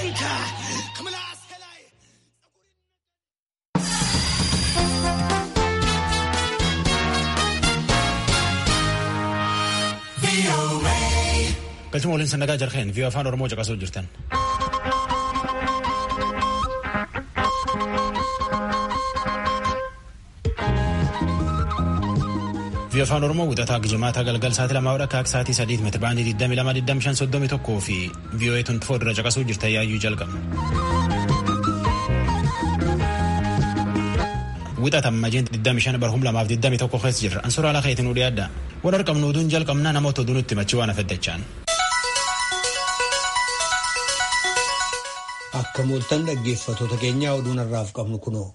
Galchuma waliin sannagaa jarheen vii'oo afaan Oromoo caqasuu jirtan. vii'oo afaan Oromoo wixataa gijimaataa galgal sa'aatii 2 akka sa'aatii 3 meetira baandii 22-25-31 fi vii'oo 24 irra caqasuu jirtan yaayyuu jalqabna. wixatam majeen 25/2021 keessa jirra. Ansuura ala keetiin udii adda. Waan arqabnu oduun jalqabnaa namoota oduu nutti machi waan afaddachaan. Akka mooltan dhaggeeffattoota keenyaa oduun irraaf qabnu kunoo.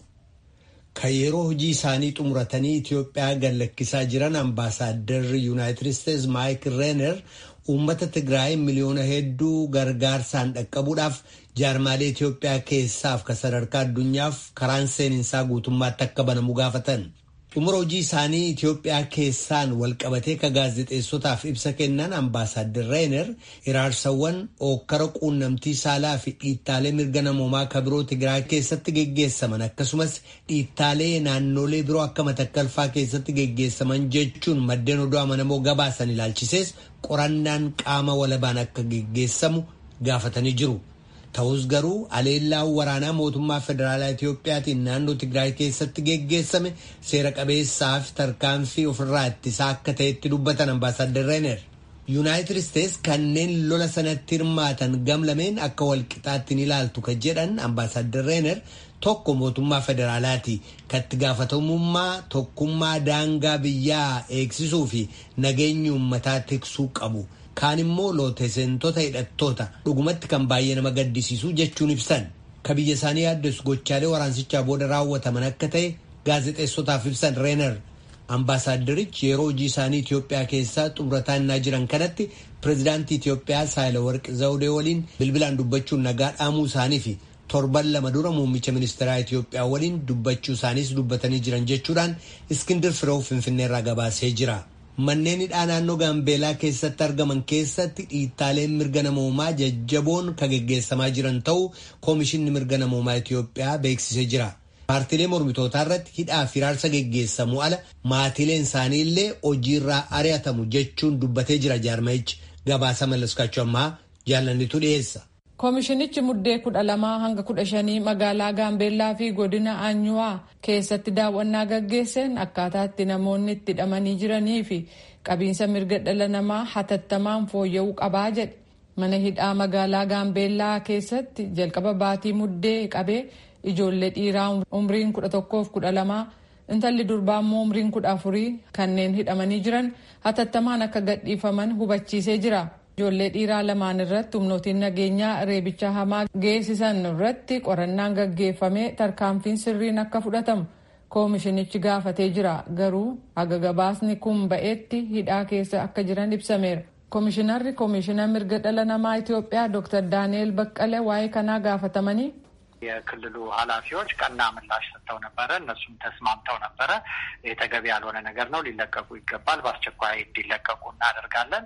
Kan yeroo hojii isaanii xumuratanii Itoophiyaa gallakkisaa jiran ambaasaaddarri Yuunaayitid Isteetsi Maayik Reener uummata Tigraay miliyoona hedduu gargaarsaan dhaqqabuudhaaf jaarmaalee Itoophiyaa keessaaf ka sadarkaa addunyaaf karaan seeninsaa guutummaatti akka banamu gaafatan. Xumura hojii isaanii Itoophiyaa keessaan walqabatee ka gaazexeessotaaf ibsa kennan ambaasaadder Reener iraarsawwan ookkara quunnamtii saalaa fi dhiittaalee mirga namoomaa ka biroo Tigraay keessatti geggeessaman akkasumas dhiittaalee naannolee biroo akka Matakkalfaa keessatti geggeessaman jechuun maddeen oduu amanamoo gabaasan ilaalchisees qorannaan qaama walabaan akka geggeessamu gaafatanii jiru. Ta'us garuu aleellaan waraanaa mootummaa federaalaa Itoophiyaatiin naannoo Tigraay keessatti geggeessame seera qabeessaa fi tarkaanfii ofirraa ittisaa akka ta'etti dubbatan ambaasaadder Reener. Yuunaayitid Isteetsi kanneen lola sanatti hirmaatan gamlameen akka walqixaatti ni ilaaltu ka jedhan ambaasaadder Reener tokko mootummaa federaalaati katti gaafatamummaa tokkummaa daangaa biyyaa eegsisuu fi nageenya uummataa tiksuu qabu. Kaan immoo looteseentota hidhattoota dhugumatti kan baay'ee nama gaddisiisuu jechuun ibsan. Ka biyya isaanii yaaddeessu gochaalee waraansichaa booda raawwataman akka ta'e gaazexeessotaaf ibsan Reener. Ambaasaaderichi yeroo hojii isaanii Itoophiyaa keessaa xumurataa jiran kanatti pireezidaantii Itoophiyaa Saahilawarq Zawudee waliin bilbilaan dubbachuun nagaa dhaamuu isaanii fi torban 2 dura muummicha ministeeraa Itoophiyaa waliin dubbachuu isaaniis dubbatanii jiran jechuudhaan Iskindir Firoo Finfinneerraa gabaasee jira. Manneen hidhaa naannoo Gaambeelaa keessatti argaman keessatti dhiittaaleen mirga namoomaa jajjaboon ka geggeessamaa jiran ta'uu Koomishinni mirga namoomaa Itoophiyaa beeksisee jira. Paartiilee mormitootaa irratti hidhaa fi raarsa geggeessamu ala maatiileen isaanii illee hojiirraa ari'atamu jechuun dubbatee jira jaarmayichi. Gabaasa Mallaskaachuu ammaa jaalannitu dhiyeessa. Koomishinichi muddee 12 hanga 15 magaalaa Gaambeellaa fi godina Anyuwaa keessatti daawwannaa gaggeesseen akkaataatti namoonni itti hidhamanii jiranii fi qabiinsa mirga dhala namaa hatattamaan fooyya'uu qabaa jedhe. Mana hidhaa magaalaa Gaambeellaa keessatti jalqaba baatii muddee qabee ijoollee dhiiraa umriin 11-12 intalli durbaa immoo umriin 14 kanneen hidhamanii jiran hatattamaan akka gadhiifaman hubachiisee jira. Ijoollee dhiiraa lamaan irratti humnootiin nageenyaa reebicha hamaa geessisan irratti qorannaan gaggeeffamee tarkaanfiin sirriin akka fudhatamu koomishinichi gaafatee jira. Garuu haga gabaasni kun ba'eetti hidhaa keessa akka jiran ibsameera. Koomishinarri koomishina mirga dhala namaa Itoophiyaa Dr. Daani'el Baqqalee waa'ee kanaa gaafatamanii የክልሉ ኃላፊዎች ቀና ምላሽ ሰጥተው ነበረ። እነሱም ተስማምተው ነበረ። የተገቢ ያልሆነ ነገር ነው፣ ሊለቀቁ ይገባል፣ በአስቸኳይ እንዲለቀቁ እናደርጋለን።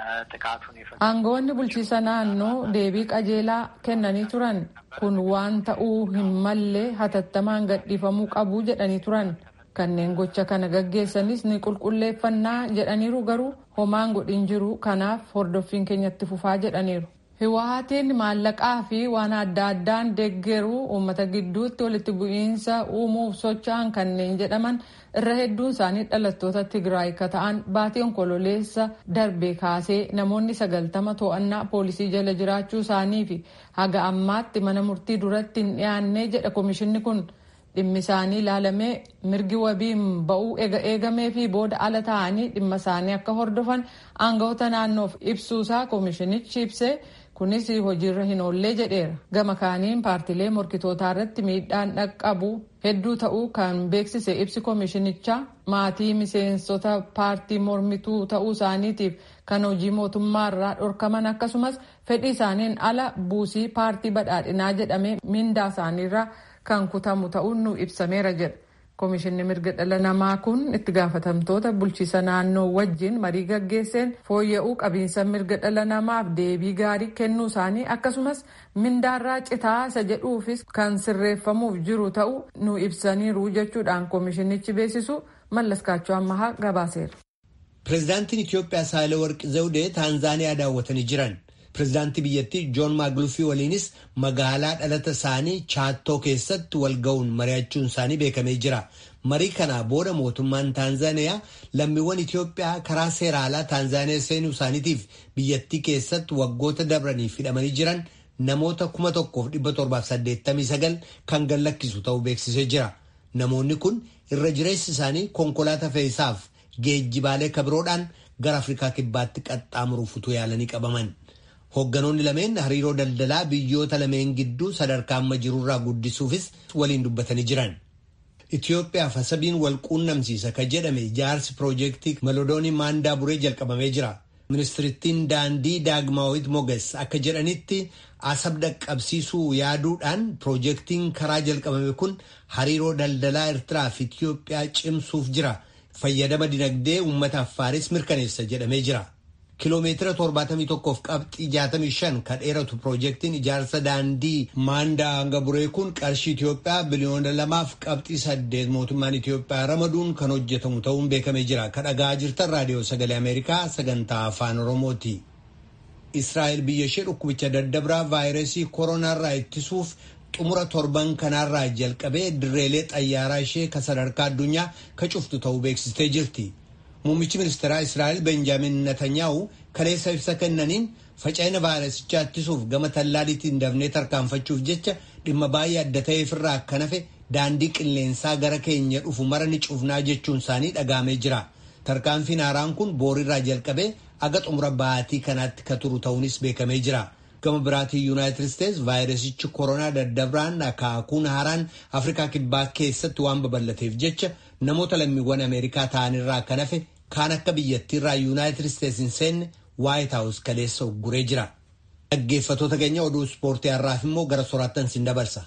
ጥቃቱን አንጎን ቡልቺሳ ናኖ ዴቢ ቀጄላ ከነኒ ቱረን ኩን ዋን ተኡ ሂመሌ ሀተተማን ገዲፈሙ ቀቡ ጀደኒ ቱረን kanneen gocha kana gaggeessanis ni qulqulleeffannaa jedhaniiru garuu homaan godhin jiru kanaaf hordoffiin keenyatti fufaa jedhaniiru. Hiwaatiin maallaqaa fi waan adda addaan deeggaruu uummata gidduutti walitti bu'iinsa uumuuf socho'an kanneen jedhaman irra hedduun isaanii dhalattoota Tigraay ka ta'an baatii onkololeessa darbee kaasee namoonni 90 to'annaa poolisii jala jiraachuu isaanii fi haga ammaatti mana murtii duratti hin dhiyaanne jedha koomishinni kun. Dhimmi isaanii ilaalamee mirgi wabiin ba'uu eegamee fi booda ala ta'anii dhimma isaanii akka hordofan aangawoota naannoof ibsuusaa koomishinichi ibsee kunis hojiirra hin oollee jedheera. Gama kaaniin paartiilee morkitootaa irratti miidhaan dhaqqabu hedduu ta'uu kan beeksise ibsi koomishinichaa maatii miseensota paartii mormituu ta'uu isaaniitiif kan hojii mootummaarraa dhorkaman akkasumas fedhii isaaniin ala buusii paartii badhaadhinaa jedhamee mindaa isaaniirraa kan kutamu ta'uun nu ibsameera jedha. Komishinni mirga dhala namaa kun itti gaafatamtoota bulchiisa naannoo wajjin marii gaggeesseen fooyya'uu qabiinsa mirga dhala namaaf deebii gaarii kennuu isaanii akkasumas mindaarraa citaa isa jedhuufis kan sirreeffamuuf jiru ta'uu nu ibsaniiru jechuudhaan komishinichi beeksisu Mallaskaachoo Ammahaa gabaaseera. Pireezidaantiin Itoophiyaa Saahilewarq Zawudee Taanzaaniyaa daawwatanii jiran. Pireezidaantii biyyattii Joon Maagulufii waliinis magaalaa dhalata isaanii Chaattoo keessatti walga'uun mari'achuun isaanii beekamee jira. Marii kana booda mootummaan Taanzaaniyaa lammiiwwan Itoophiyaa karaa seera alaa Taanzaaniyaa seenuu isaaniitiif biyyattii keessatti waggoota dabraniif hidhamanii jiran namoota 1789 kan gadlakkisu ta'uu beeksisee jira. Namoonni kun irra jireessi isaanii konkolaataa fe'isaaf geejjibaalee kabiroodhaan gara Afrikaa kibbaatti qaxxaamuruuf utuu yaalanii qabaman. Hoogganoonni lameen hariiroo daldalaa biyyoota lameen gidduu sadarkaa amma jirurraa guddisuufis waliin dubbatanii jiran. Itoophiyaaf Asabiin wal quunnamsiisa kan jedhame ijaarsi piroojeektii Melodoonii Maandaa Buree jalqabamee jira. Ministirittiin daandii Daagmaawit Moges akka jedhanitti Asab dhaqqabsiisuu yaaduudhaan piroojeektiin karaa jalqabame kun hariiroo daldalaa Eertiraa fi Itoophiyaa cimsuuf jira. Fayyadama dinagdee uummata Affaaris mirkaneessa jedhamee jira. Kiiloomeetira 71.65 kan dheeratu piroojeektiin ijaarsa daandii Maandaa hanga Buree kun qarshii Itoophiyaa biliyoona 2.8 mootummaan Itoophiyaa ramaduun kan hojjetamu ta'uun beekamee jira. Kan dhagaa jirtan raadiyoo sagalee Ameerikaa sagantaa afaan Oromooti. Israa'el biyya ishee dhukkubicha daddabraa vaayirasii koronaarraa ittisuuf xumura torban kanaarraa jalqabee dirreelee xayyaaraa ishee kan sadarkaa addunyaa kan cuftu ta'uu beeksistee jirti. Muummichi ministeeraa Israa'el Benjaamin Netanyaahu kaleessa ibsa kennaniin faca'ina vaayirasichaa ittisuuf gama tallaaliitiin dafnee tarkaanfachuuf jecha dhimma baay'ee adda ta'eef irraa akka nafe daandii qilleensaa gara keenya dhufu mara ni cufnaa jechuun isaanii dhagaamee jira. Tarkaanfiin haaraan kun boorirraa jalqabee aga xumura baatii kanaatti ka turu ta'uunis beekamee jira. Gama biraatii Yuunaayitid Isteets vaayirasichi koronaa daddabraan akaakuun haaraan Afrikaa kibbaa keessatti waan babal'ateef jecha namoota lammiiwwan Ameerikaa ta'anirraa akka nafe kaan akka biyyattiirraa Yuunaayitid Isteets hin seenne Waayit Haawus kaleessa ugguree jira. Dhaggeeffattoota keenya oduu ispoortii har'aaf immoo gara soraattan sin dabarsa.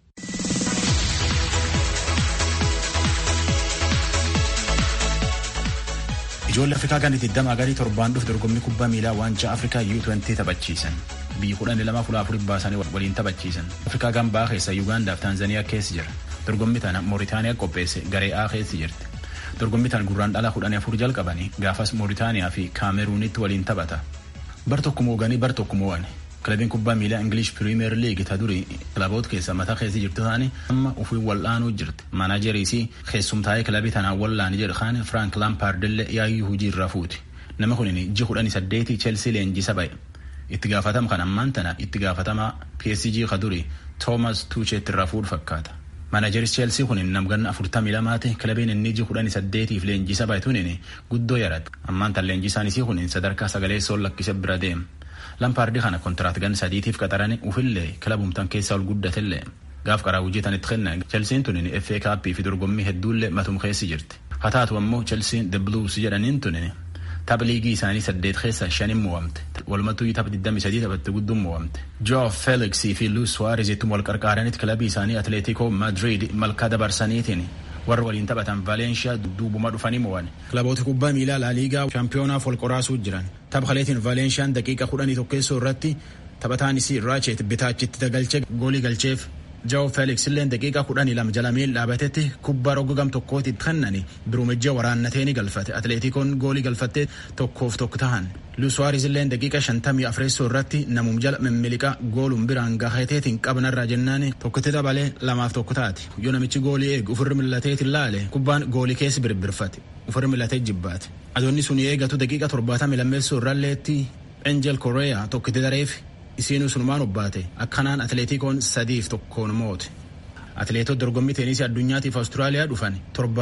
Ijoollee Afrikaa kan itti damma agarii torbaan dhufu dorgommii kubbaa miilaa waancaa Afrikaa U20 taphachiisan. Biyyi 12 baasanii waliin taphachiisan. Afrikaa gambaa keessa Yuugaandaa fi Taanzaaniyaa keessa jira. Dorgommii tana Mooritaaniyaa qopheesse garee A keessa jirti. Dorgommii tana gurraandhala 14 jalqabanii gaafas Mooritaaniyaa fi Kaameruunitti waliin taphata. Bar tokko mooganii bar tokko mo'an. Kilabiin kubbaa miilaa English Premier League ta durii kilaboota keessa mataa keessa jirtu ta'anii amma ofii wal'aanuu jirti. Maanaajerii keessumtaa'ee kilabii tanaan wal'aanii jedhu kan Frank Lampard illee yaayyuu hojii irraa fuuti. Nama kun ji'a 18 Chelsea leenjisa ba'e. Itti gaafatama kan ammaan tana itti gaafatama PSG ka durii Thomas Tuchel irraa fuudhu fakkaata. Maanaajeris Chelsea kun namganna 42 kilabiin inni ji'a 18 leenjisa ba'e tunin guddoo yarate. Ammaan tan leenjisaan isii kun sadarkaa sagalee sool lakkise bira deema. Lampaardi kana kontiraat gan sadiitiif qaxaranii ufillee kilabumtan keessaa ol guddatellee gaaf qaraa hojjetan itti kenna Chelsiin tunin FA Cup fi dorgommii hedduullee matum keessi jirti. Haa taatu ammoo Chelsiin The Blues jedhaniin tunin tapha liigii isaanii 8 keessa 5 mo'amte. Walumattuu tapha 23 taphatte gudduun mo'amte. Joao Felix fi Luis Suarez ittuma wal qarqaaranitti kilabii isaanii Atletico Madrid malkaa dabarsaniitiin warra waliin taphatan Valencia duubuma dhufanii mo'an. Kilaboota kubbaa miilaa La Liga Championaaf wal qoraasuu jiran. Tapha kaleetiin Valenciaan daqiiqa 11 irratti taphataan isii Rachet bitaachitti tagalche goolii galcheef. Joao Felix illee daqiiqa 12 jalameen dhaabatetti kubbaa roggogam tokkootti kennani birumejja waraannateeni galfate. Atleticoon goolii galfattee 1-1 tahan. Luis Suarez illee daqiiqa 54 irratti namum jala memmiliqa goolum biraan gaheeteetiin qabnarraa jennaan tokkotti dabalee 2-1 taati. Yoo namichi goolii eegu ufirri millateetiin laale kubbaan goolii keessa birbirfate. Ufirri millatee jibbaate. Adoonni sun eegatu daqiiqa 70 lammeessoo irralleetti Angel Correa tokkotti dareef isiinuu sunumaan obbaate akkanaan Atleticoon 3-1 moote. Atleetota dorgommii teenisii addunyaatiif Awustiraaliyaa dhufan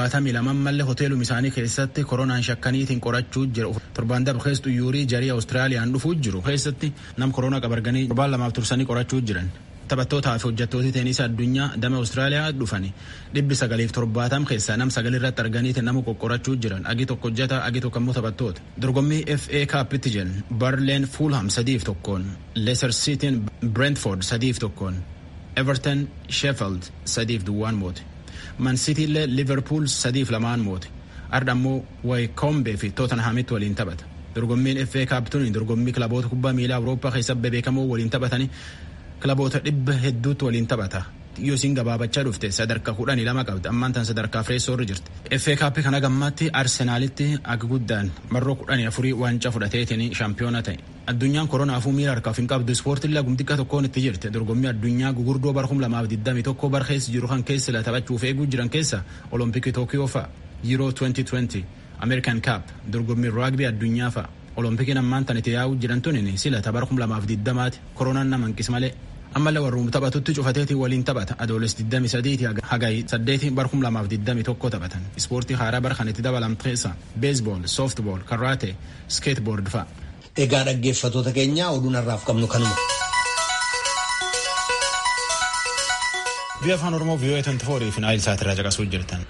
72 mallee hoteelum isaanii keessatti koronaan shakkaniitiin qorachuu jiru. Torbaan darbe keessa yuurii jarii Awustiraaliyaan dhufuu jiru keessatti nam koronaa qabarganii torbaan lamaaf tursanii qorachuu jiran. Taphattootaa fi hojjettooti teenisii addunyaa dama Awustiraaliyaa dhufan 970 keessaa nam 9 irratti arganiitiin nama qoqqorachuu jiran. Agi tokko hojjeta agi tokko immoo taphattoota. Dorgommii FA Cup itti jiran Burnley Fulham 3-1, Leicester City Brentford 3-1. Everton Sheffield 3-1 moote. Man City illee Liverpool 3-2 moote. Arda ammoo Wycombe fi Tottenhamitti waliin taphata. Dorgommiin FA Cup tuni dorgommii kilaboota kubbaa miilaa Awurooppaa keessa beekamoo waliin taphatanii kilaboota 100 waliin taphata. Yoo isin gabaabachaa dhufte sadarkaa 12 qabdi ammaan tan sadarkaa fireessoorri jirti. FA Cup kana gammaatti Arsenaalitti akka guddaan marroo 14 waancaa fudhateetiin shaampiyoona ta'e. Addunyaan koronaafuu miira harkaaf hin qabdu ispoortiin lagum xiqqaa tokkoon itti jirti. Dorgommii addunyaa gugurdoo bara 2021 bara keessa jiru kan keessa la taphachuuf eeguu jiran keessa Olompikii Tookiyoo fa'a, Euro 2020, American Cup, dorgommii rugby addunyaa fa'a. Olompikiin ammaan tan itti yaa'uu jiran tuni sila bara 2020 koronaan nama hanqis malee. Ammallee warruun taphatutti cufateetiin waliin taphata. Adoolessa 23 hagayi 8 bara 2021 taphatan. Ispoortii haaraa bara kan itti dabalamte keessa beesbool, softbool, karaate, skateboard fa'a. Egaa dhaggeeffattoota keenya oduun har'aaf qabnu kanuma. Biyya afaan Oromoo VOA 24 fi Naayil Saatirraa caqasuu jirtan.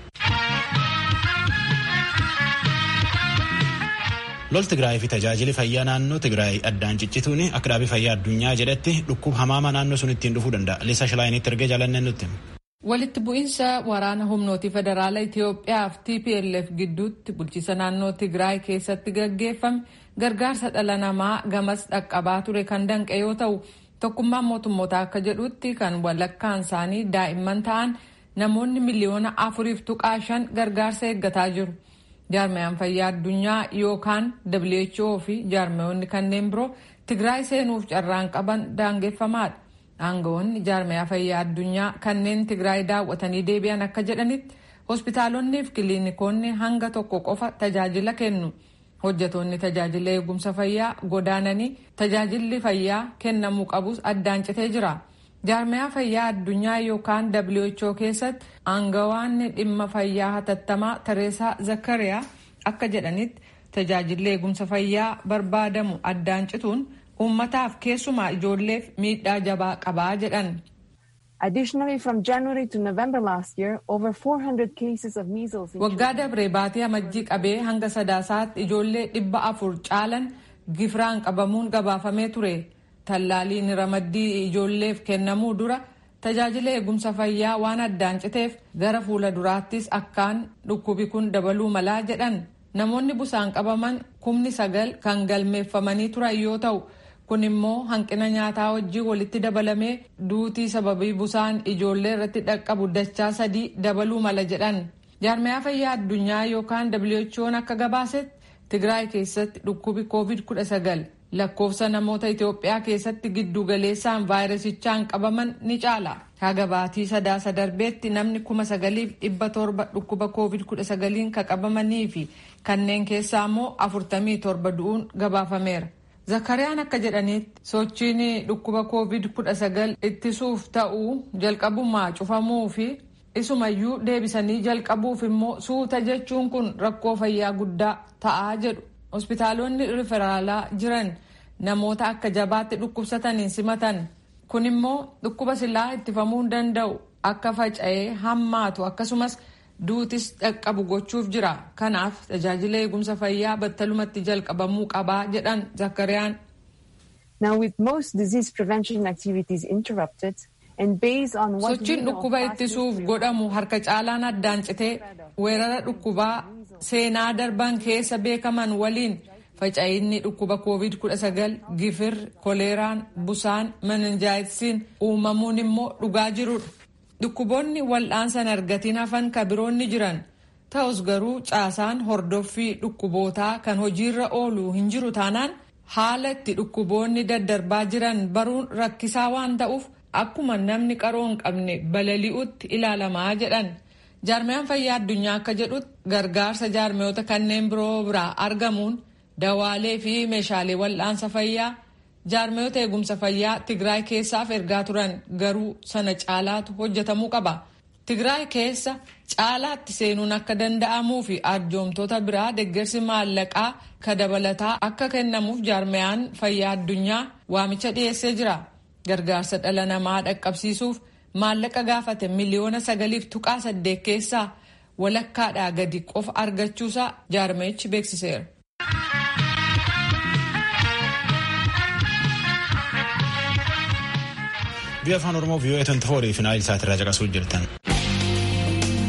Lol Tigraay fi tajaajili fayyaa naannoo Tigraay addaan ciccituun akka dhaabii fayyaa addunyaa jedhetti dhukkuba hamaa naannoo sun ittiin dhufuu danda'a. Liisa Shilaayinitti ergee jaalanneen nutti. Walitti bu'iinsa waraana humnooti federaala Itoophiyaa fi TPLF gidduutti bulchiisa naannoo Tigraay keessatti gaggeeffame gargaarsa dhala namaa gamas dhaqqabaa ture kan danqe yoo ta'u tokkummaan mootummoota akka jedhutti kan walakkaan isaanii daa'imman ta'an namoonni miliyoona 4.5 gargaarsa eeggataa jiru. Jaarmayaan fayyaa addunyaa yookaan WHO fi jaarmayoonni kanneen biroo Tigraay seenuuf carraan qaban daangeffamaadha. Aangawoonni jaarmayaa fayyaa addunyaa kanneen Tigraay daawwatanii deebi'an akka jedhanitti hospitaalonni fi kiliinikoonni hanga tokko qofa tajaajila kennu. Hojjetoonni tajaajila eegumsa fayyaa godaananii tajaajilli fayyaa kennamuu qabus addaan citee jira. Jaarmayaa fayyaa addunyaa yookaan WHO keessatti aangawaanni dhimma fayyaa hatattamaa Tereesaa Zakariyaa akka jedhanitti tajaajilli eegumsa fayyaa barbaadamu addaan cituun uummataaf keessumaa ijoolleef miidhaa jabaa qabaa jedhan. Additionally, from January to November last year, over 400 cases of measles. Waggaa dabree baatii amajjii qabee hanga sadaasaatti ijoollee 400 caalan gifraan qabamuun gabaafamee ture. Tallaaliin ramaddii ijoolleef kennamuu dura tajaajila eegumsa fayyaa waan addaan citeef gara fuula duraattis akkaan dhukkubi kun dabaluu malaa jedhan. Namoonni busaan qabaman 9,000 kan galmeeffamanii turan yoo ta'u kun immoo hanqina nyaataa wajjin walitti dabalamee duutii sababii busaan ijoollee irratti dhaqqabu dachaa 3 dabaluu mala jedhan. Jaarmayaa fayyaa addunyaa yookaan WHO'n akka gabaasetti Tigraay keessatti dhukkubi COVID-19 lakkoofsa namoota Itoophiyaa keessatti giddu galeessaan vaayirasichaan qabaman ni caala. Haga baatii sadaasa darbeetti namni 9,700 dhukkuba COVID-19 kan qabamanii fi kanneen keessaa immoo 47 du'uun gabaafameera. Zakariyaan akka jedhanitti sochiin dhukkuba COVID-19 ittisuuf ta'uu jalqabumaa cufamuu fi isumayyuu deebisanii jalqabuuf immoo suuta jechuun kun rakkoo fayyaa guddaa ta'aa jedhu. Hospitaalonni riferaalaa jiran namoota akka jabaatti dhukkubsataniin simatan. Kun immoo dhukkuba silaa ittifamuu danda'u akka faca'ee hammaatu akkasumas duutis dhaqqabu gochuuf jira. Kanaaf tajaajila eegumsa fayyaa battalumatti jalqabamuu qabaa jedhan Zakariyaan. Now with most disease prevention activities interrupted and based on what sochiin dhukkuba ittisuuf godhamu harka caalaan addaan citee weerara dhukkubaa seenaa darban keessa beekaman waliin faca'inni dhukkuba COVID-19 gifir, koleeraan, busaan, meninjaayitisiin uumamuun immoo dhugaa jirudha. Dhukkuboonni wal'aansan argatiin hafan ka biroonni jiran ta'us garuu caasaan hordoffii dhukkubootaa kan hojiirra oolu hin jiru taanaan haala itti dhukkuboonni daddarbaa jiran baruun rakkisaa waan ta'uuf akkuma namni qaroo hin qabne balali'utti ilaalamaa jedhan. Jaarmayaan fayyaa addunyaa akka jedhutti gargaarsa jaarmayoota kanneen biroo biraa argamuun dawaalee fi meeshaalee wal'aansa fayyaa jaarmayoota eegumsa fayyaa Tigraay keessaaf ergaa turan garuu sana caalaatu hojjetamuu qaba. Tigraay keessa caalaatti seenuun akka danda'amuu fi arjoomtoota biraa deeggarsi maallaqaa ka dabalataa akka kennamuuf jaarmayaan fayyaa addunyaa waamicha dhiyeessee jira. Gargaarsa dhala namaa dhaqqabsiisuuf maallaqa gaafate miliyoona 9.8 keessaa walakkaadhaa gadi qofa argachuusaa jaarmayichi beeksiseera. Biyya afaan Oromoo VOA 24 fi Naayil Saatirraa caqasuu jirtan.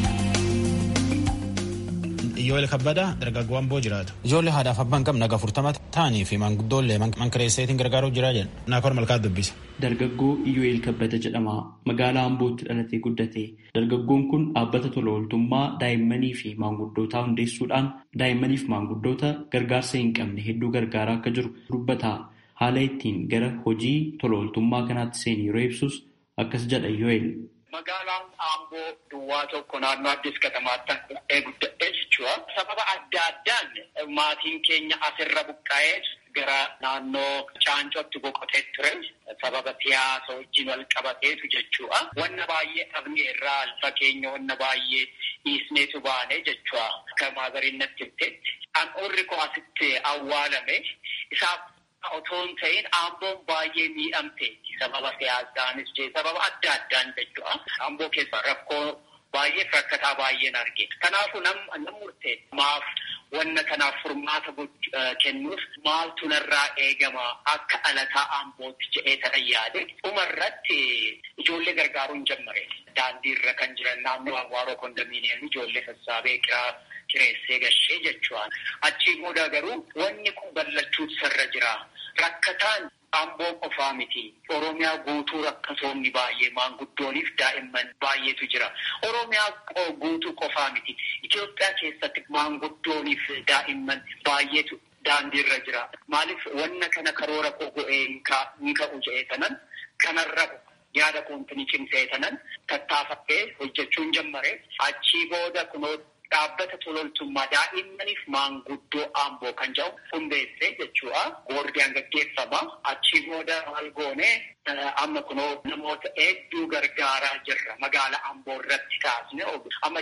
Yoel Kabbada dargaggoo Amboo jiraatu. Ijoollee haadhaaf abbaan qabna naga 40 ta'anii fi maanguddoollee mankireesseetiin gargaaruu jira jedhu. Naakor Malkaa dubbisa. Dargaggoo Yoel Kabbada jedhama. Magaalaa Ambootti dhalatee guddate. Dargaggoon kun dhaabbata tola ooltummaa daa'immanii fi maanguddootaa hundeessuudhaan daa'immaniif maanguddoota gargaarsa hin qabne hedduu gargaaraa akka jiru dubbata. Haala ittiin gara hojii tola ooltummaa kanaatti seenu yeroo ibsus akkas jedha Yoel. Magaalaan Amboo duwwaa tokko naannoo Addis Katamaatti guddadhee jechuudha. Sababa adda addaan maatiin keenya asirra buqqa'ee gara naannoo Caancootti boqotee ture. Sababa siyaasa wajjin wal qabateetu jechuudha. Wanna baay'ee dhabnee irraa alfa keenya wanna baay'ee dhiisneetu baane jechuudha. Akka maagariin natti himteetti. An'uurri koo asitti awwaalame isaaf otoo hin ta'in Amboon baay'ee miidhamteetti. Sababa siyaasaanis sababa adda addaan jechuudha. Amboo keessa rakkoo baay'ee rakkataa baay'een arge. Kanaafuu nam murtee maaf wanna kanaaf furmaata kennuuf maaltu narraa eegama akka dhalataa Ambootti jedhee sana yaade. Dhumarratti ijoollee gargaaruun jammare. Daandiirra kan jiran naannoo Awwaaroo kondominiyeemii ijoollee sassaabee kireessee gashee jechuudha. Achii booda garuu wanni kun ballachuutu sarra jira. Rakkataan Amboo qofaa miti. Oromiyaa guutuu rakkatoonni baay'ee maanguddooniif daa'imman baay'eetu jira. Oromiyaa guutuu qofaa miti. Itoophiyaa keessatti maanguddooniif daa'imman baay'eetu daandiirra jira. Maaliif wanna kana karoora koo go'ee hin ka'u jedhee tanan kanarra yaada koontinii cimsee tanan tattaafadhee hojjechuun jammare. Achii booda kunoo dhaabbata tola ooltummaa daa'immaniif maanguddoo Amboo kan jedhu hundeessee jechuudha. Boordiyaan gaggeeffama. Achii booda maal goone amma kunoo namoota hedduu gargaaraa jirra. Magaalaa Amboo irratti kaasne amma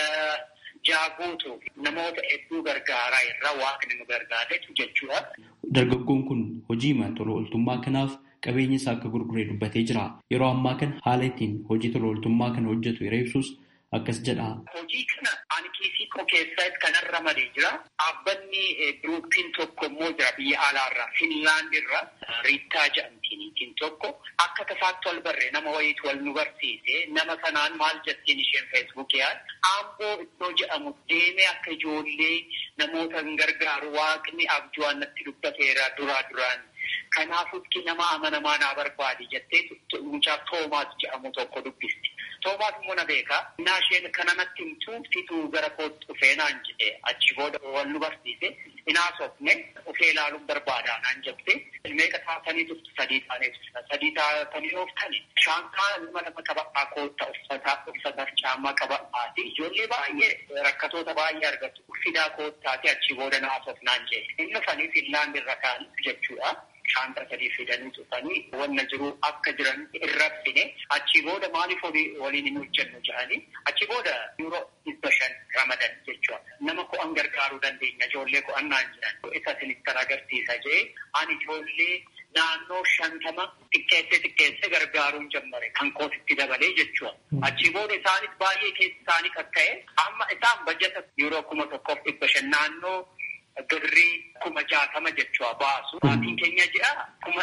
jaaguutu namoota hedduu gargaaraa irra waaqni nu gargaaretu jechuudha. Dargaggoon kun hojii tola ooltummaa kanaaf qabeenya isaa akka gurguree dubbatee jira. Yeroo ammaa kana haala ittiin hojii tola ooltummaa kana hojjetu yeroo ibsus akkas jedha. Hojii kana ani kiisii koo keessatti kanarra malee jira. Dhaabbanni giruupiin tokko immoo jira biyya alaarraa Finlaand irra Riittaa jedhamtiin tokko akka tasaatti wal barree nama wayiitu wal nu barsiise. Nama sanaan maal jettiin isheen feesbuukiyaan Amboo iddoo jedhamu deemee akka ijoollee namoota hin gargaaru waaqni abjuun natti dubbateera duraan. Kanaafuu nama amanamaa naa barbaadi jettee mucaa Toomaas jedhamu tokko dubbisti. Toomaas immoo na beekaa. Innaa isheen kana natti himtuu fituu gara kootti dhufee naan jedhee achi booda wal nu barsiise. Inaa sofne dhufee ilaaluun barbaadaa naan jette. Meeqa taatanii turtu sadii taatanii ooftani. Shaankaa nama qaba'aa kootta uffataaf caammaa qaba'aati. Ijoollee baay'ee rakkatoota baay'ee argatu. Fidaa koottaati achi booda naa sofnaan jedhe. Inni dhufanii Finlaand irra kaan jechuudha. Shaanta sadii fidanii dhufanii wanna jiru akka jiran irraffine achi booda maaliif waliin hin hojjennu jedhanii achi booda Yuuroo 500 ramadan jechuudha. Nama ko'an gargaaruu dandeenya ijoollee ko'an naan jedhan. Isa sinittan agarsiisa jee ani ijoollee naannoo 50 xiqqeessee gargaaruun jammare kan koositti dabalee jechuudha. Achi booda isaanis baay'ee keessa isaanii kakka'e amma isaan bajjata Yuuroo 1,500 naannoo birrii 60,000 jechuudha baasu. Maatiin keenya jedha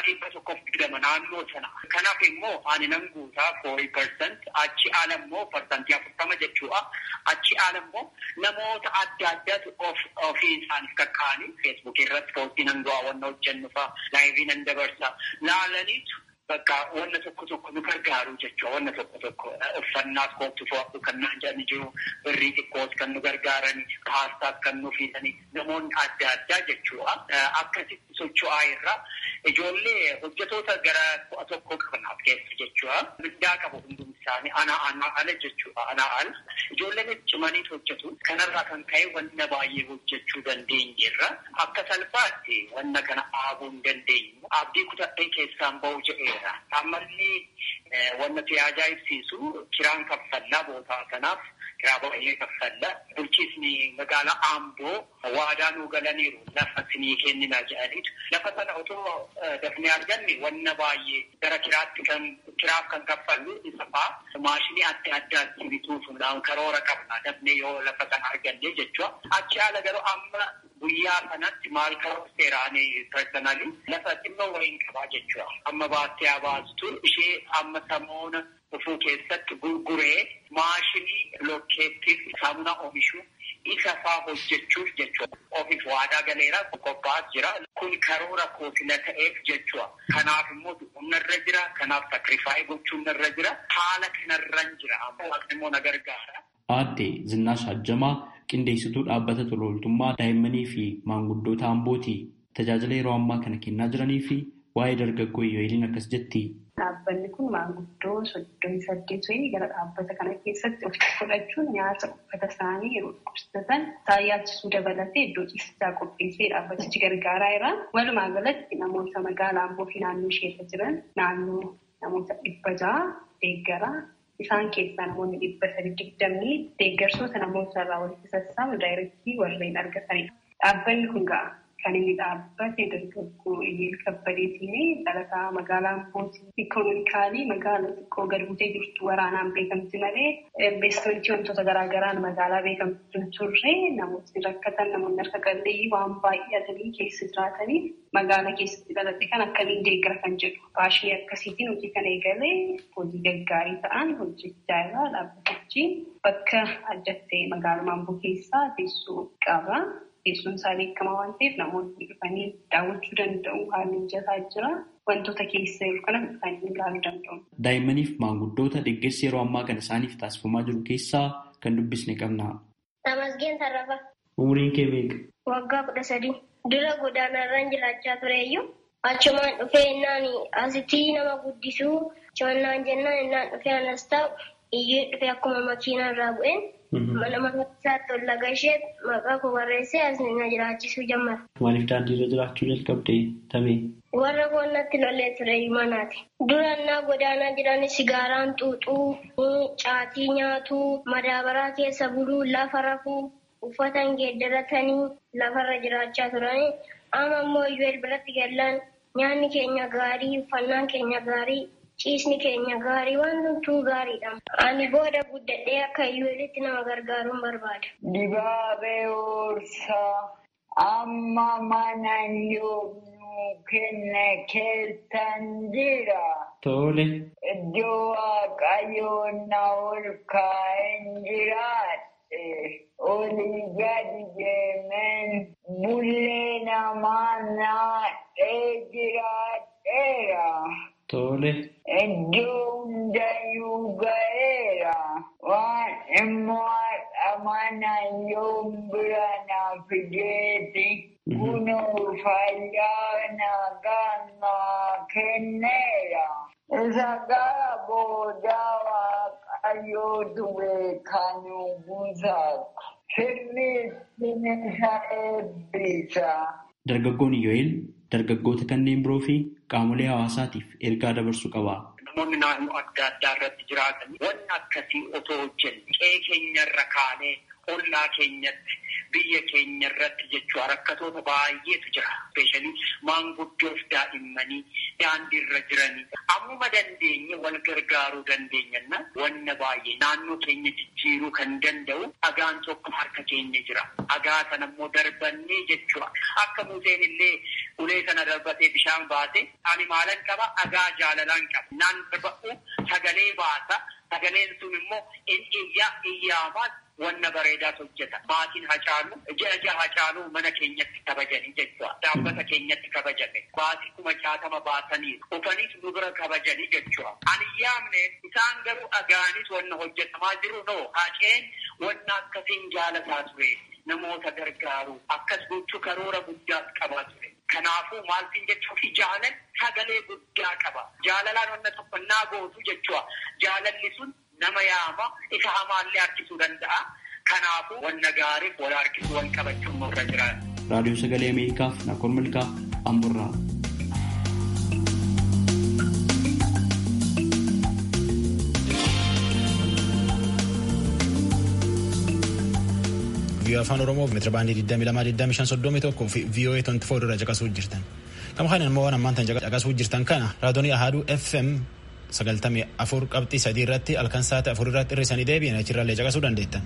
120 naannoo sana. Kanaaf immoo ani nan guutaa 40% achi ala immoo 40% jechuudha. Achi ala immoo namoota adda addaatu ofii isaaniif kakkaa'anii feesbuukii irratti poostii nan du'aa wanna hojjennu fa'a laayivii nan dabarsa laalaniitu. Bakka wanna tokko nu gargaaru jechuudha. Wanna tokko uffannaas kootu fo'atu kan naan jedhani jiru birrii xiqqoos kan nu gargaarani paastaas kan nu fiidani namoonni adda addaa jechuudha. Akkasitti socho'aa irra ijoollee hojjetoota gara 11 qabanaaf keessa jechuudha. Mindaa qabu hundumti isaanii anaa ala jechuudha. Anaa ala ijoolleen cimanii hojjetu. Kanarraa kan ka'e wanna baay'ee hojjechuu dandeenyeerra akka salphaatti wanna kana dhaabuu hin dandeenyu. Abdii kutadhee keessaan ba'u jedhee. Ammallee wanna si ajaa'ibsiisu kiraan kaffallaa bootaa kanaaf kiraa baay'ee kaffallaa. Bulchiisni magaalaa Amboo waadaa nuu galaniiru lafa sinii kennina jedhaniitu. Lafa sana otoo dafnee arganne wanna baay'ee gara kiraaf kan kaffallu isa fa'aa maashinii adda addaatti bituuf karoora qabna dafnee yoo lafa sana arganne jechuudha. Achi ala garuu amma guyyaa kanatti maal karoora seeraanii personally lafa xinnoo wayiin qabaa jechuudha. Amma baastee baastu ishee amma samoona dhufuu keessatti gurguree maashinii lokkeettiif saamuna oomishu isa faa hojjechuuf jechuudha. Ofiif waadaa galeera qophaa'aa jira. Kun karoora koofila ta'eef jechuudha. Kanaaf immoo humnarra jira. Kanaaf sakrifaayii gochuun irra jira. Haala kanarran jira. Ammoo waaqni immoo na gargaara. Aadde Zinnaash Hajjamaa qindeessituu dhaabbata tola ooltummaa daa'immanii fi maanguddoota Ambooti. Tajaajila yeroo ammaa kana kennaa jiranii fi waa'ee dargaggoo Iyoo'eliin akkas jetti. Dhaabbanni kun maanguddoo 38 gara dhaabbata kana keessatti ofitti fudhachuun nyaata uffata isaanii yeroo dhukkubsatan taayyaachisuu dabalatee iddoo ciisichaa qopheessee dhaabbatichi gargaaraa jira. Walumaa galatti namoota magaalaa Amboo fi naannoo isheerra jiran naannoo namoota 600 deeggara. Isaan keessaa namoonni 320 deeggarsoota namoota irraa walitti sassaabu daayirektii warreen argatanidha. Dhaabbanni kun kan inni dhaabbate dargaggoo Iyeel Kabbadeetiin dhalataa magaalaa Ambooti. Ikonomikaalii magaalaa xiqqoo gad buutee jirtu waraanaan beekamti malee investimentii wantoota garaagaraan magaalaa beekamtu hin turre namootni rakkatan namoonni harka qalleeyyii waan baay'atanii keessa jiraataniif magaalaa keessatti dhalate kan akkamiin deeggara kan jedhu baashii akkasiitiin hojii kana eegalee hojii gaggaarii ta'an hojjechaa jira. Dhaabbatichi bakka addattee magaalaa Amboo keessaa teessoo qaba. Teessoon isaa beekamaa waan ta'eef namoonni dhufanii daawwachuu danda'u. Haalli mijataa jira. Wantoota keessa jiru kana dhufanii ilaaluu danda'u. Daa'immaniif maanguddoota deeggarsi yeroo ammaa kana isaaniif taasifamaa jiru keessaa kan dubbisne qabna. Tamasgeen Tarrafa. Umriin kee meeqa? Waggaa 13. Dura godaanarraan jiraachaa tureeyyuu achumaan dhufee innaan asitti nama guddisuu chonnaan jennaan innaan dhufee anas ta'u iyyuu dhufee akkuma makiinaa irraa bu'een. Mana isaatti ol laga ishee maqaa koo barreessee as na jiraachisuu jammata. Maaliif daandiirra jiraachuu jalqabde tamee? Warra koonnatti lolee ture manaati. Durannaa godaanaa jiran sigaaraan xuuxuu, caatii nyaatuu, madaabaraa keessa buluu, lafa rafuu, uffata geeddaratanii lafarra jiraachaa turanii. Amma immoo Iyoo'el biratti gallaan nyaanni keenya gaarii, uffannaan keenya gaarii. Ciisni keenya gaarii waan hunduu gaariidha. Ani booda guddadhee akka Iyoo'elitti nama gargaaruun barbaada. Dibaabee Hoorsaa amma mana yoomuu kenna keessan jira. Tole. Iddoo waaqayyoon na ol kaa'een jiraadhe. Olii gadi deemeen bullee namaa naadhee jiraadheera. Tole. Iddoo hundayyuu ga'eera. Waan immoo mana yoom bira na fideeti. Kunoo fayyaa nagaa naa kenneera. Isa gara boodaa waaqayyootu beekanuu buusaatu. Sirriitti isa eebbisa. Dargaggoon Iyoo'el dargaggoota kanneen biroo fi qaamolee hawaasaatiif ergaa dabarsuu qaba. Namoonni naannoo adda addaa irratti jiraatan wanni akkasii otoo hojjenne qe'ee keenyarra kaanee ollaa keenyatti biyya keenya irratti jechuudha rakkatoota baay'eetu jira. Ispeeshaalii maanguddoof daa'immanii daandiirra jiranii ammuma dandeenye wal gargaaruu dandeenyanna wanna baay'ee naannoo keenya jijjiiruu kan danda'u dhagaan tokko harka keenya jira. Dhagaa sana immoo darbannee jechuudha. Akka Museen illee ulee sana darbatee bishaan baase ani maalan qaba dhagaa jaalalaan qaba. Naan darba'u sagalee baasa. Sagaleen sun immoo iyyaamaa wanna bareedaatu hojjeta. Maatiin Hacaaluu ji'a Hacaaluu mana keenyatti kabajanii jechuudha. Dhaabbata keenyatti kabajame. Baatii 60 baasanii dhufaniis nu bira kabajanii jechuudha. Ani yaamne isaan garuu dhagaanis wanna hojjetamaa jiru haceen wanna akkasiin jaalataa ture. Namoota gargaaru akkas gochuu karoora guddaas qabaa ture. Kanaafuu maaltiin jechuufi jaalan sagalee guddaa qaba. Jaalalaan wanna tokko naa gootu jechuudha. Jaalalli sun nama yaama isa hamaallee harkisuu danda'a. Kanaafuu wanna gaariif wal harkisuu wal qabachuun nurra jira. Raadiyoo Sagalee Ameerikaaf Nakoor Milkaa Amburraa. VOA Afaan Oromoo meetira baandii 22,25,31 fi VOA 24 irra caqasuu jirtan. Kama kanaan immoo waan ammaan tan caqasuu jirtan kana raadiyoonii Ahaduu FM 94.3 irratti halkan sa'aatii 4 irratti hir'isanii deebi'an achirraallee caqasuu dandeettan.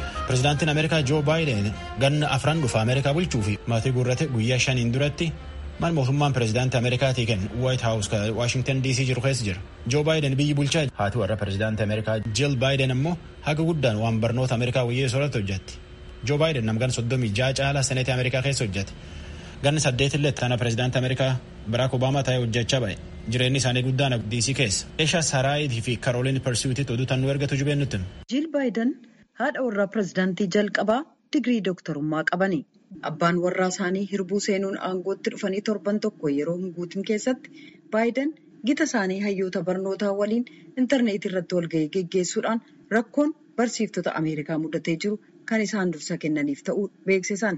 Pireezidaantiin Ameerikaa Joo Baayiden ganna afran dhufa Ameerikaa bulchuu fi maatii guurrate guyyaa 5 duratti Maal mootummaan pirezidaantii Ameerikaatii kennu White House ka Washington DC jiru keessa jira. Joe Biden biyyi bulchaa haati warra pirezidaantii Ameerikaa Jill Biden ammoo haga guddaan waan barnoota Ameerikaa wayyee soorata hojjetti. Joe Biden namgan 36 caalaa seneetii Ameerikaa keessa hojjete. Ganni 8 illee kana pirezidaantii Ameerikaa Barack Obama ta'ee hojjechaa ba'e. Jireenyi isaanii guddaan DC keessa. Eeshaa Saraayitii fi Caroline Pursuititti oduutan nu ergatu jubeen nutti. Jill Biden haadha warraa pirezidaantii jalqabaa digirii dooktarummaa qabani. Abbaan warraa isaanii hirbuu seenuun aangootti dhufanii torban tokko yeroo hin guutin keessatti Baayiden gita isaanii hayyoota barnootaa waliin intarneetii irratti walgahii geggeessuudhaan rakkoon barsiiftota Ameerikaa mudatee jiru kan isaan dursa kennaniif ta'uu beeksisan.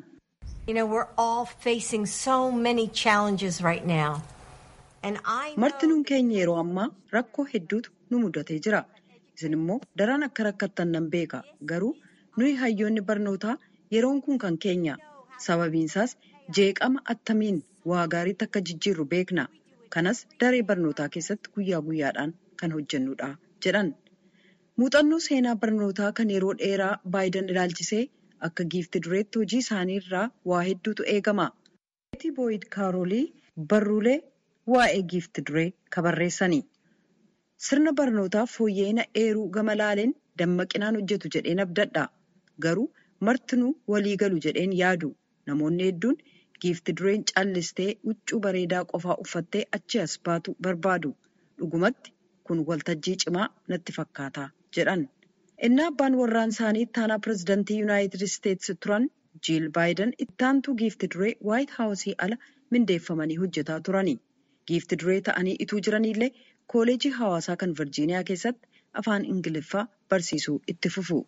Martinuun keenya yeroo ammaa rakkoo hedduutu nu mudatee jira. Isin immoo daran akka rakkattan nan beeka. Garuu nuyi hayyoonni barnootaa yeroon kun kan keenya. Sababiinsaas jeeqama attamiin waa gaariitti akka jijjiirru beekna. Kanas daree barnootaa keessatti guyyaa guyyaadhaan kan hojjennudha jedhan. Muuxannoo seenaa barnootaa kan yeroo dheeraa Baayiden ilaalchisee akka giifti dureetti hojii isaanii irraa waa hedduutu eegama. Beetii Booyid Kaaroolii barruulee waa'ee giifti duree kabarreessani. Sirna barnootaa fooyya'ina eeruu gama laaleen dammaqinaan hojjetu jedheen abdadha. Garuu martinuu walii galu jedheen yaadu. Namoonni hedduun giifti dureen callistee huccuu bareedaa qofaa uffattee achi as baatu barbaadu. Dhugumatti kun waltajjii cimaa natti fakkaata jedhan. Innaa abbaan warraan isaanii ittaanaa pirezidaantii Yuunaayitid Isteetsi turan Jiil Baayiden ittaantuu giifti duree Waayit Haawusii ala mindeeffamanii hojjetaa turani. Giifti duree ta'anii ituu jiranillee kooleejii hawaasaa kan Virjiiniyaa keessatti afaan Ingiliffaa barsiisuu itti fufu.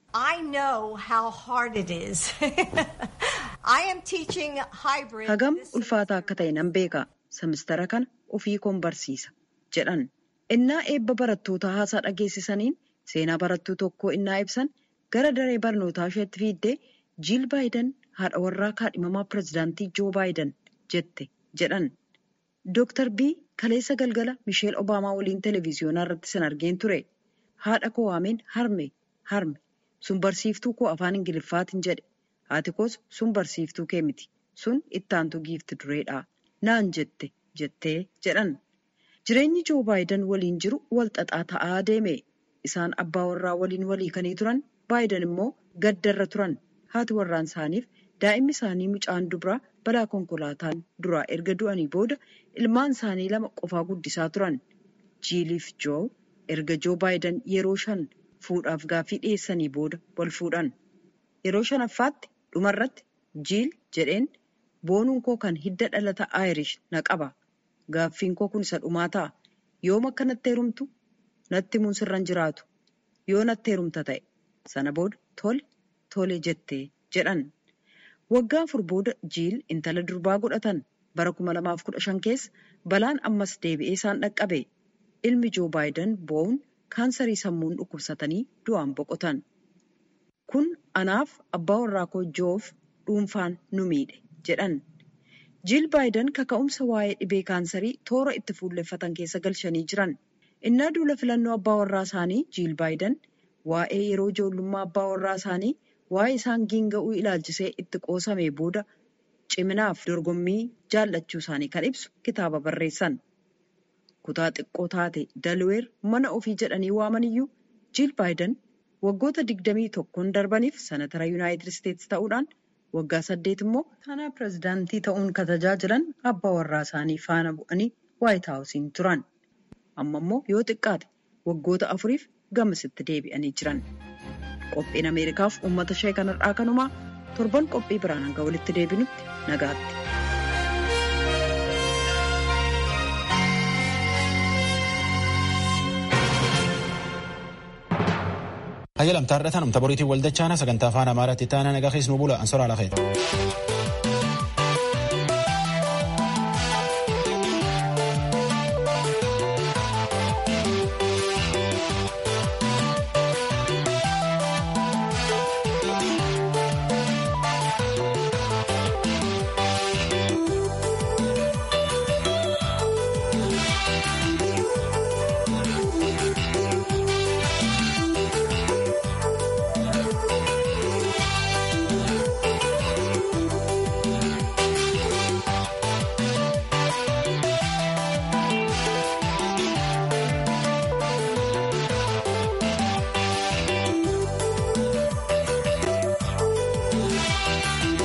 Hagam ulfaataa akka ta'e nan beeka. Semistara kana ofii koon barsiisa jedhan. Innaa eebba barattootaa haasaa dhageessisaniin seenaa barattuu tokkoo innaa ibsan gara daree barnootaa isheetti fiiddee Jiil Baayiden haadha warraa kaadhimamaa pirezidaantii Joo Baayiden jette jedhan. Dooktar B kaleessa galgala Misheel Obaamaa waliin televiziyoonaa irratti sin argeen ture. Haadha koo waameen harme sun barsiiftuu koo afaan Ingiliffaatiin jedhe. Haati koos sun barsiiftuu kee miti. Sun ittaantuu giifti dureedha. Naan jettee jedhan. Jireenyi Joo Baayiden waliin jiru wal xaxaa ta'aa deeme. Isaan abbaa warraa waliin walii kanii turan. Baayiden immoo gaddarra turan. Haati warraan isaaniif daa'imni isaanii mucaan dubaraa balaa konkolaataan duraa erga du'anii booda ilmaan isaanii 2 qofaa guddisaa turan. Jiiliif Joo erga Joo Baayiden yeroo 5 fuudhaaf gaaffii dhiyeessanii booda wal fuudhan. Yeroo 5ffaatti dhumarratti Jiil jedheen boonuun koo kan hidda dhalata Aayirish na qaba. Gaaffiin koo kun isa dhumaa ta'a. Yoom akka natti heerumtu natti himuun sirran jiraatu. Yoo natti heerumta ta'e sana booda tole jettee jedhan. Waggaa 4 booda Jiil intala durbaa godhatan. Bara 2015 keessa balaan ammas deebi'ee isaan dhaqqabe. Ilmi Joo Baayiden Boon kaansarii sammuun dhukkubsatanii du'aan boqotan. Kun anaaf abbaa warraa koo Joof dhuunfaan nu miidhe jedhan. Jiil Baayiden kaka'umsa waa'ee dhibee kaansarii toora itti fuulleffatan keessa galchanii jiran. Innaa duula filannoo abbaa warraa isaanii Jiil Baayiden waa'ee yeroo ijoollummaa abbaa warraa isaanii waa'ee isaan giinga'uu ilaalchisee itti qoosame booda ciminaaf dorgommii jaallachuu isaanii kan ibsu kitaaba barreessan. Kutaa xiqqoo taate Dalweer mana ofii jedhanii waamaniyyuu Jiil Baayiden waggoota 21 darbaniif senatara Yuunaayitid Isteetsi ta'uudhaan waggaa 8 immoo ittaanaa pirezidaantii ta'uun kan tajaajilan abbaa warraa isaanii faana bu'anii Waayit Haawusiin turan. Amma immoo yoo xiqqaate waggoota 4f gamasitti deebi'anii jiran. Qophiin Ameerikaaf uummata ishee kanarraa kanumaa torban qophii biraan hanga walitti deebinutti nagaatti. Hayyalamtaa irratti namta boriitiin waldachaana sagantaa afaan Amaaraatti taana nagaa keessi nu bula ansoraa lafee.